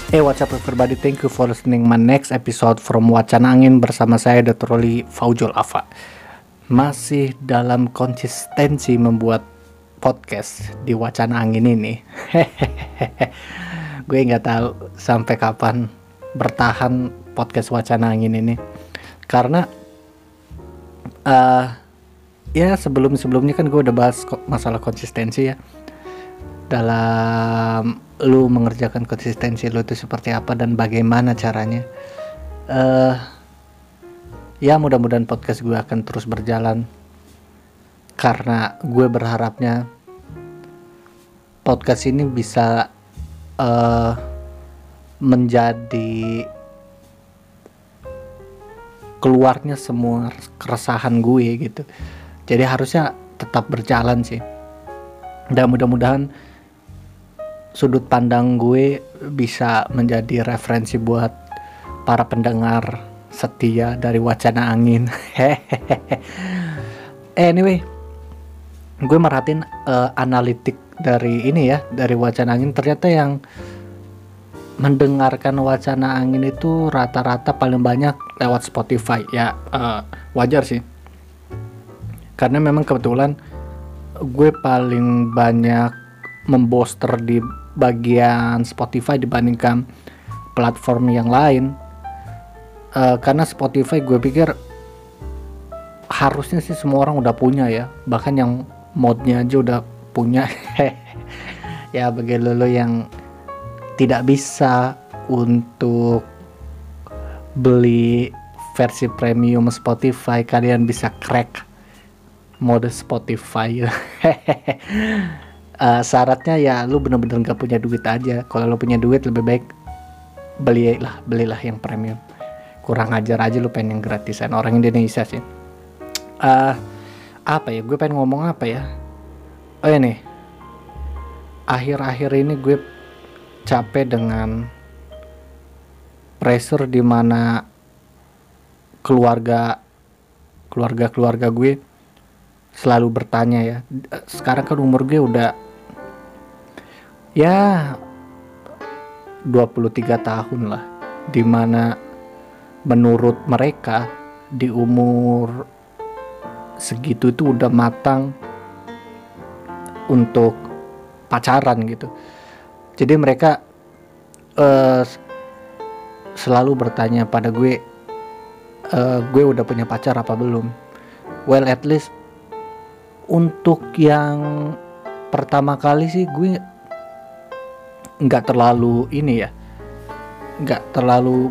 What's up everybody, thank you for listening my next episode from Wacana Angin bersama saya Dr. Roli Faujul Afa. Masih dalam konsistensi membuat podcast di Wacana Angin ini. Gue gak tahu sampai kapan bertahan podcast Wacana Angin ini. Karena ya sebelumnya kan gue udah bahas masalah konsistensi ya. Dalam lu mengerjakan konsistensi lu itu seperti apa dan bagaimana caranya. Ya mudah-mudahan podcast gue akan terus berjalan, karena gue berharapnya podcast ini bisa menjadi keluarnya semua keresahan gue gitu. Jadi harusnya tetap berjalan sih. Dan mudah-mudahan sudut pandang gue bisa menjadi referensi buat para pendengar setia dari Wacana Angin. Anyway, gue merhatiin analitik dari ini ya, dari Wacana Angin. Ternyata yang mendengarkan Wacana Angin itu rata-rata paling banyak lewat Spotify. Ya wajar sih, karena memang kebetulan gue paling banyak membooster di bagian Spotify dibandingkan platform yang lain. Karena Spotify gue pikir harusnya sih semua orang udah punya ya, bahkan yang modnya aja udah punya. Ya bagi lo yang tidak bisa untuk beli versi premium Spotify, kalian bisa crack mode Spotify. Syaratnya ya lu bener-bener gak punya duit aja. Kalau lu punya duit lebih baik belilah yang premium. Kurang ajar aja lu pengen yang gratisan, orang Indonesia sih. Apa ya, gue pengen ngomong apa ya. Oh ya nih, akhir-akhir ini gue capek dengan pressure di mana keluarga gue selalu bertanya ya. Sekarang kan umur gue udah ya 23 tahun lah, dimana menurut mereka di umur segitu itu udah matang untuk pacaran gitu. Jadi mereka selalu bertanya pada gue udah punya pacar apa belum. Well, at least untuk yang pertama kali sih gue nggak terlalu ini ya, nggak terlalu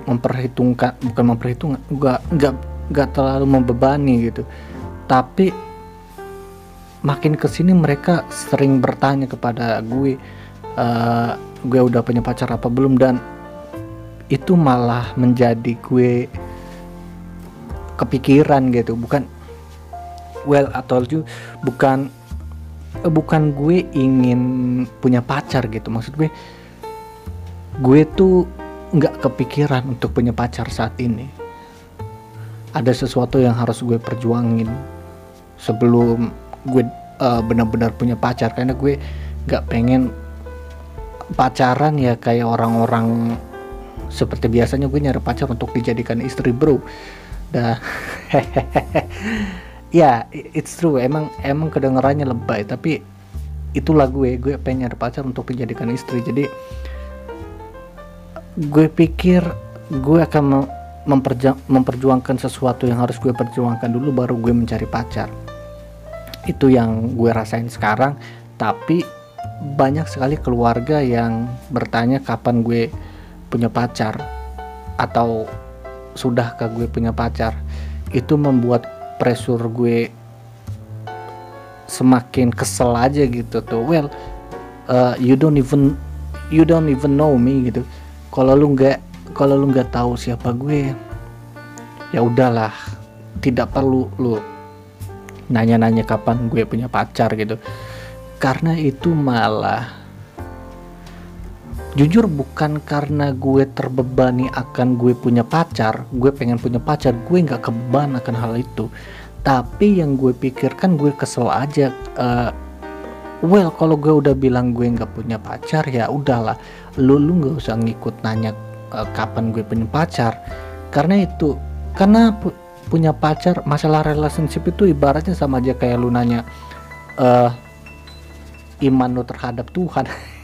nggak terlalu membebani gitu. Tapi makin kesini mereka sering bertanya kepada gue udah punya pacar apa belum, dan itu malah menjadi gue kepikiran gitu. Well, I told you, bukan gue ingin punya pacar gitu. Maksud gue tuh nggak kepikiran untuk punya pacar saat ini. Ada sesuatu yang harus gue perjuangin sebelum gue benar-benar punya pacar, karena gue nggak pengen pacaran ya kayak orang-orang seperti biasanya. Gue nyari pacar untuk dijadikan istri, bro. Dah. Ya, it's true. Emang kedengarannya lebay, tapi itulah gue pengen nyari pacar untuk dijadikan istri. Jadi gue pikir gue akan memperjuangkan sesuatu yang harus gue perjuangkan dulu, baru gue mencari pacar. Itu yang gue rasain sekarang. Tapi banyak sekali keluarga yang bertanya kapan gue punya pacar, atau sudahkah gue punya pacar. Itu membuat pressure gue semakin kesel aja gitu tuh. Well, you don't even know me gitu. Kalau lu nggak tahu siapa gue, ya udahlah, tidak perlu lu nanya-nanya kapan gue punya pacar gitu. Karena itu malah, jujur, bukan karena gue terbebani akan gue punya pacar, gue pengen punya pacar, gue nggak kebeban akan hal itu. Tapi yang gue pikirkan, gue kesel aja well kalau gue udah bilang gue nggak punya pacar, ya udahlah, lu nggak usah ngikut nanya kapan gue punya pacar. Karena punya pacar, masalah relationship itu ibaratnya sama aja kayak lu nanya iman lu terhadap Tuhan.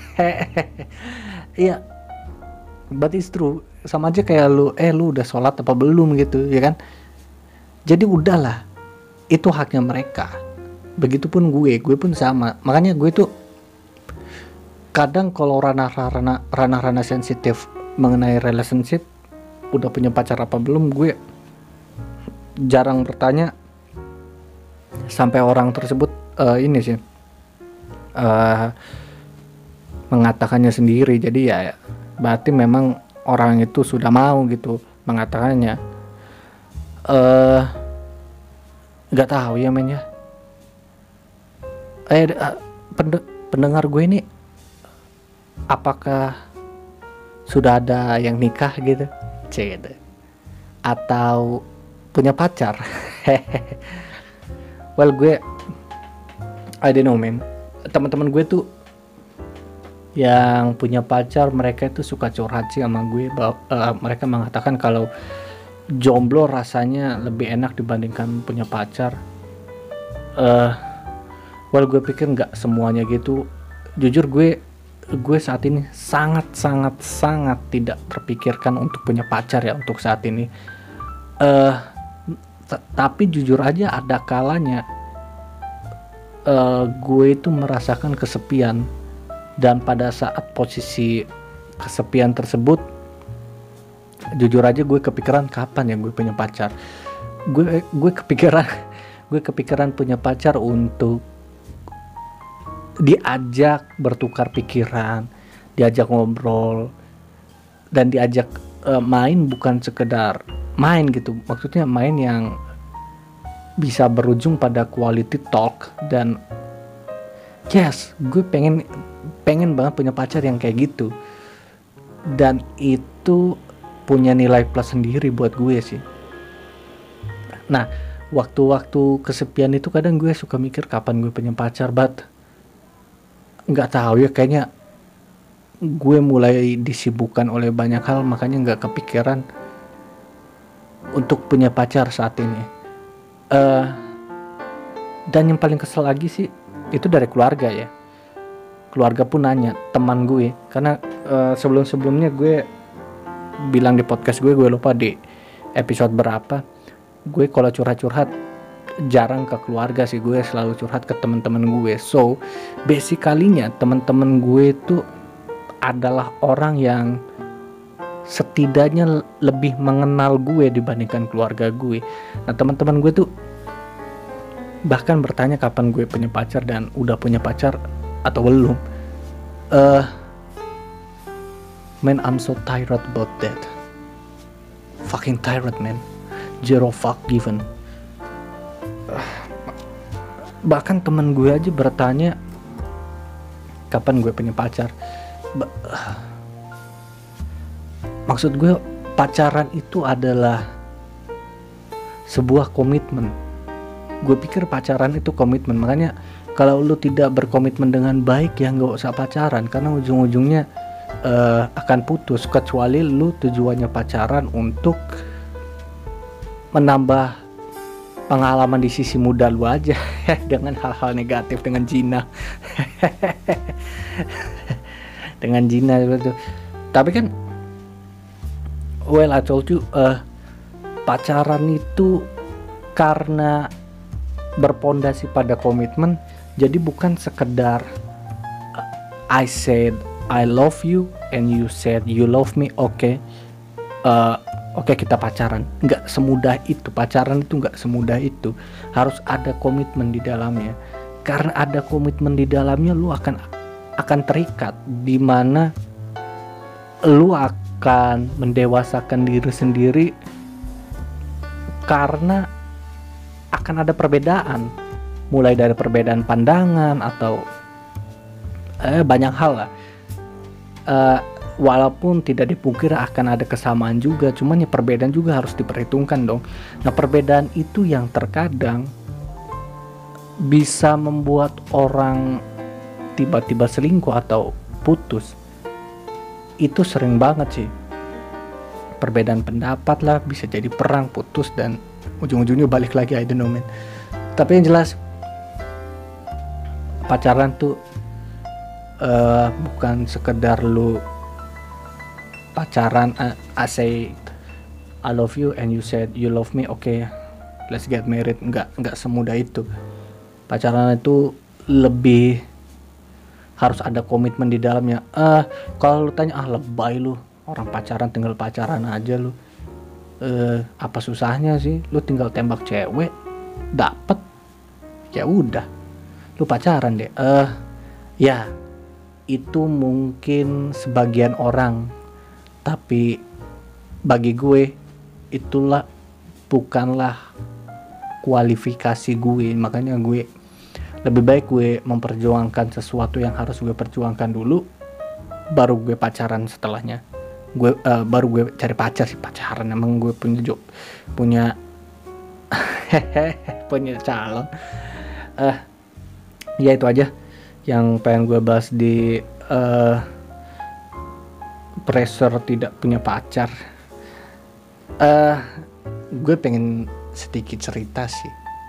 Iya, but it's true, sama aja kayak lu udah sholat apa belum gitu, ya kan? Jadi udahlah, itu haknya mereka. Begitupun gue pun sama. Makanya gue tuh kadang kalau ranah sensitif mengenai relationship, udah punya pacar apa belum, gue jarang bertanya sampai orang tersebut ini sih mengatakannya sendiri. Jadi ya berarti memang orang itu sudah mau gitu mengatakannya. Nggak tahu ya men ya. Pendengar gue ini apakah sudah ada yang nikah gitu, gitu, atau punya pacar? Well, I don't know man. Teman-teman gue tuh yang punya pacar, mereka itu suka curhat sih sama gue. Mereka mengatakan kalau jomblo rasanya lebih enak dibandingkan punya pacar. Well, gue pikir nggak semuanya gitu. Jujur gue saat ini sangat tidak terpikirkan untuk punya pacar ya untuk saat ini. Tapi jujur aja ada kalanya gue itu merasakan kesepian, dan pada saat posisi kesepian tersebut, jujur aja gue kepikiran kapan ya gue punya pacar. Gue kepikiran punya pacar untuk diajak bertukar pikiran, diajak ngobrol, dan diajak main, bukan sekedar main gitu. Maksudnya main yang bisa berujung pada quality talk. Dan yes, gue pengen banget punya pacar yang kayak gitu. Dan itu punya nilai plus sendiri buat gue sih. Nah, waktu-waktu kesepian itu kadang gue suka mikir kapan gue punya pacar, but nggak tahu ya, kayaknya gue mulai disibukkan oleh banyak hal, makanya nggak kepikiran untuk punya pacar saat ini. Dan yang paling kesel lagi sih itu dari keluarga ya. Keluarga pun nanya, teman gue, karena sebelumnya gue bilang di podcast gue lupa di episode berapa, gue kalau curhat jarang ke keluarga sih, gue selalu curhat ke teman-teman gue. So basically-nya teman-teman gue itu adalah orang yang setidaknya lebih mengenal gue dibandingkan keluarga gue. Nah, teman-teman gue tuh bahkan bertanya kapan gue punya pacar dan udah punya pacar atau belum. Man, I'm so tired about that. Fucking tired man. Zero fuck given. Bahkan temen gue aja bertanya kapan gue punya pacar. Maksud gue, pacaran itu adalah sebuah komitmen. Gue pikir pacaran itu komitmen. Makanya kalau lu tidak berkomitmen dengan baik, ya gak usah pacaran, karena ujung-ujungnya akan putus. Kecuali lu tujuannya pacaran untuk menambah pengalaman di sisi muda lu aja dengan hal-hal negatif, dengan zina. Dengan zina gitu. Tapi kan, well, I told you, pacaran itu karena berpondasi pada komitmen. Jadi bukan sekedar I said I love you and you said you love me, oke, kita pacaran. Nggak semudah itu. Pacaran itu nggak semudah itu. Harus ada komitmen di dalamnya. Karena ada komitmen di dalamnya, lu akan terikat, di mana lu akan mendewasakan diri sendiri, karena akan ada perbedaan, mulai dari perbedaan pandangan atau banyak hal lah. Walaupun tidak dipungkir akan ada kesamaan juga, cuman ya perbedaan juga harus diperhitungkan dong. Nah, perbedaan itu yang terkadang bisa membuat orang tiba-tiba selingkuh atau putus, itu sering banget sih. Perbedaan pendapat lah, bisa jadi perang, putus, dan ujung-ujungnya balik lagi, I don't know man. Tapi yang jelas pacaran tuh bukan sekedar lu pacaran, I say I love you and you said you love me, okay, let's get married. Nggak semudah itu. Pacaran itu lebih harus ada komitmen di dalamnya. Kalau lu tanya, lebay lu, orang pacaran tinggal pacaran aja lu. Apa susahnya sih? Lu tinggal tembak cewek, dapet, ya udah, lu pacaran deh. Ya itu mungkin sebagian orang, tapi bagi gue itulah bukanlah kualifikasi gue. Makanya gue lebih baik gue memperjuangkan sesuatu yang harus gue perjuangkan dulu, baru gue pacaran setelahnya. Baru gue cari pacar sih, pacaran emang gue punya punya punya calon. Ya itu aja yang pengen gue bahas di pressure tidak punya pacar. Gue pengen sedikit cerita sih.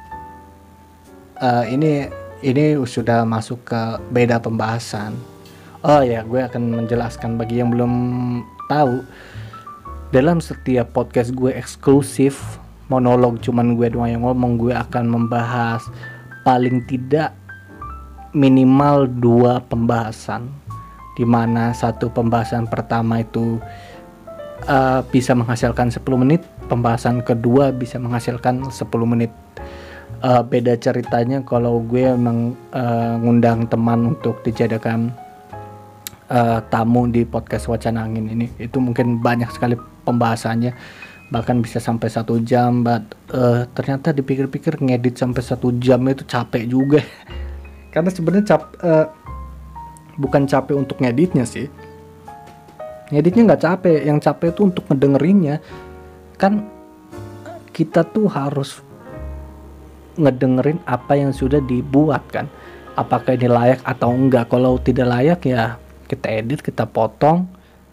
Ini sudah masuk ke beda pembahasan. Oh ya, gue akan menjelaskan bagi yang belum tahu. Dalam setiap podcast gue eksklusif, monolog cuman gue doang yang ngomong, gue akan membahas paling tidak minimal 2 pembahasan, dimana satu pembahasan pertama itu bisa menghasilkan 10 menit, pembahasan kedua bisa menghasilkan 10 menit. Beda ceritanya kalau gue emang ngundang teman untuk dijadikan tamu di podcast Wacana Angin ini. Itu mungkin banyak sekali pembahasannya, bahkan bisa sampai 1 jam. But ternyata dipikir-pikir ngedit sampai 1 jam itu capek juga. Karena sebenarnya bukan capek untuk ngeditnya sih. Ngeditnya nggak capek, yang capek itu untuk ngedengerinnya. Kan kita tuh harus ngedengerin apa yang sudah dibuat kan, apakah ini layak atau enggak. Kalau tidak layak ya kita edit, kita potong,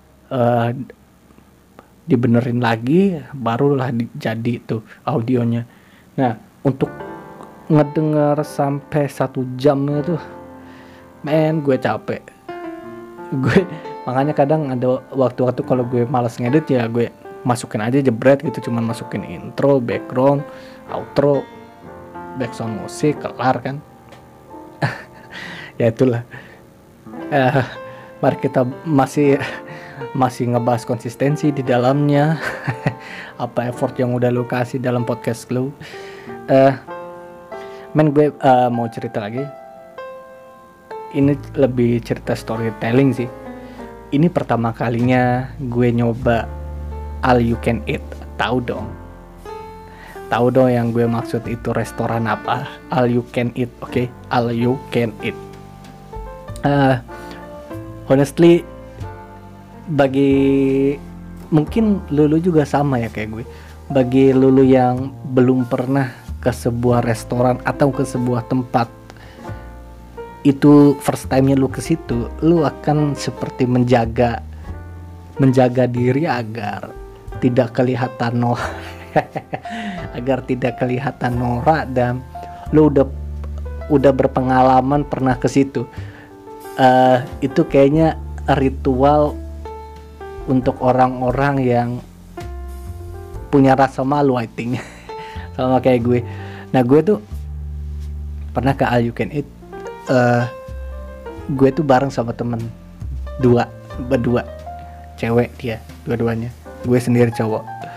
dibenerin lagi, barulah jadi tuh audionya. Nah, untuk ngedenger sampai 1 jam itu, gue capek. Makanya kadang ada waktu-waktu kalau gue malas ngedit ya gue masukin aja jebret gitu, cuman masukin intro, background, outro, background musik, kelar kan. Ya itulah. Mari kita masih ngebahas konsistensi di dalamnya. Apa effort yang udah lu kasih dalam podcast lu. Gue mau cerita lagi. Ini lebih cerita storytelling sih. Ini pertama kalinya gue nyoba all you can eat. Tahu dong yang gue maksud itu restoran apa? All you can eat, okay? All you can eat. Honestly, bagi mungkin lulu juga sama ya kayak gue. Bagi lulu yang belum pernah ke sebuah restoran atau ke sebuah tempat, itu first time-nya lu ke situ, lu akan seperti menjaga diri agar tidak kelihatan agar tidak kelihatan norak, dan lu udah berpengalaman pernah ke situ. Itu kayaknya ritual untuk orang-orang yang punya rasa malu, I think. Sama kayak gue. Nah, gue tuh pernah ke all you can eat. Gue tuh bareng sama temen berdua cewek, dia dua-duanya, gue sendiri cowok.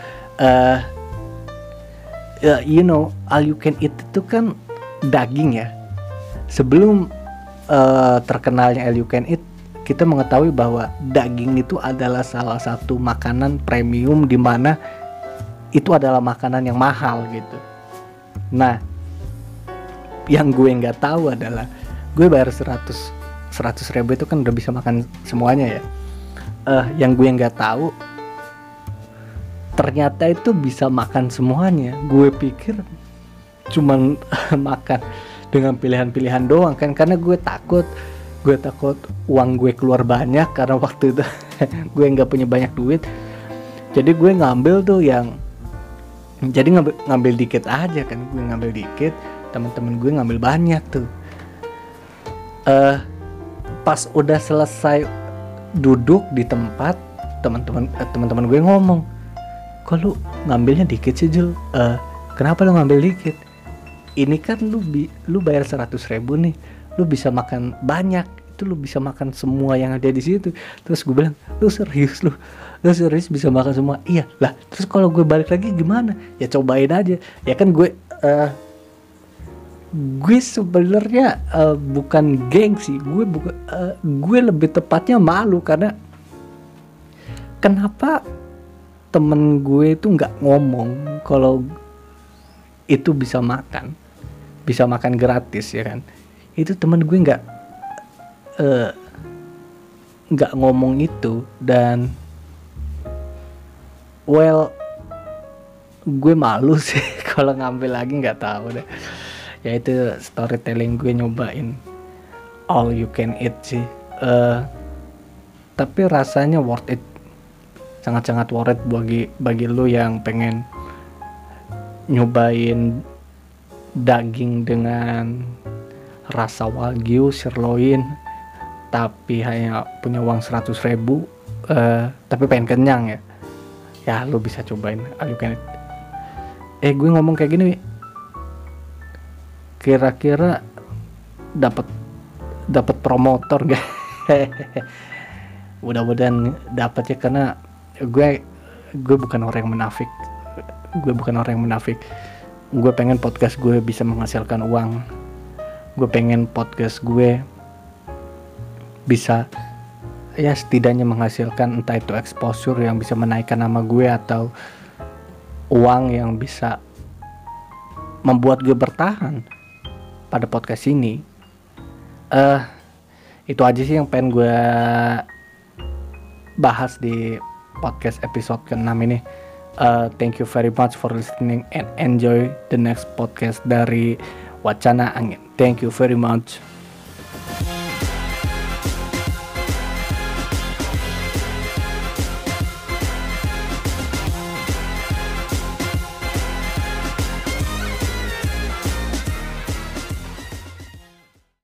You know, all you can eat itu kan daging ya. Sebelum terkenalnya all you can eat, kita mengetahui bahwa daging itu adalah salah satu makanan premium, di mana itu adalah makanan yang mahal gitu. Nah, yang gue nggak tahu adalah gue bayar 100 ribu itu kan udah bisa makan semuanya ya. Yang gue nggak tahu ternyata itu bisa makan semuanya. Gue pikir cuman makan dengan pilihan-pilihan doang kan, karena gue takut gue takut uang gue keluar banyak karena waktu itu gue nggak punya banyak duit. Jadi gue ngambil tuh yang ngambil dikit aja kan, gue ngambil dikit, teman-teman gue ngambil banyak tuh. Pas udah selesai duduk di tempat, teman-teman gue ngomong, kok lu ngambilnya dikit sih Jul? Kenapa lu ngambil dikit? Ini kan lu bayar 100.000 nih, lu bisa makan banyak, itu lu bisa makan semua yang ada di situ. Terus gue bilang, lu serius bisa makan semua? Iya lah. Terus kalau gue balik lagi gimana? Ya cobain aja. Ya kan gue sebenarnya bukan gengsi, gue lebih tepatnya malu karena kenapa temen gue itu nggak ngomong kalau itu bisa makan gratis ya kan. Itu temen gue nggak ngomong itu, dan gue malu sih kalau ngambil lagi, nggak tahu deh. Ya itu storytelling gue nyobain all you can eat sih. Tapi rasanya worth it, sangat-sangat worth it bagi lu yang pengen nyobain daging dengan rasa wagyu sirloin tapi hanya punya uang 100.000, tapi pengen kenyang ya lu bisa cobain all you can eat. Gue ngomong kayak gini, kira-kira dapat promotor gak? Mudah-mudahan dapat ya, karena gue bukan orang yang munafik. Gue pengen podcast gue bisa menghasilkan uang. Gue pengen podcast gue bisa ya setidaknya menghasilkan, entah itu exposure yang bisa menaikkan nama gue atau uang yang bisa membuat gue bertahan pada podcast ini. Itu aja sih yang pengen gue bahas di podcast episode ke-6 ini. Thank you very much for listening and enjoy the next podcast dari Wacana Angin. Thank you very much.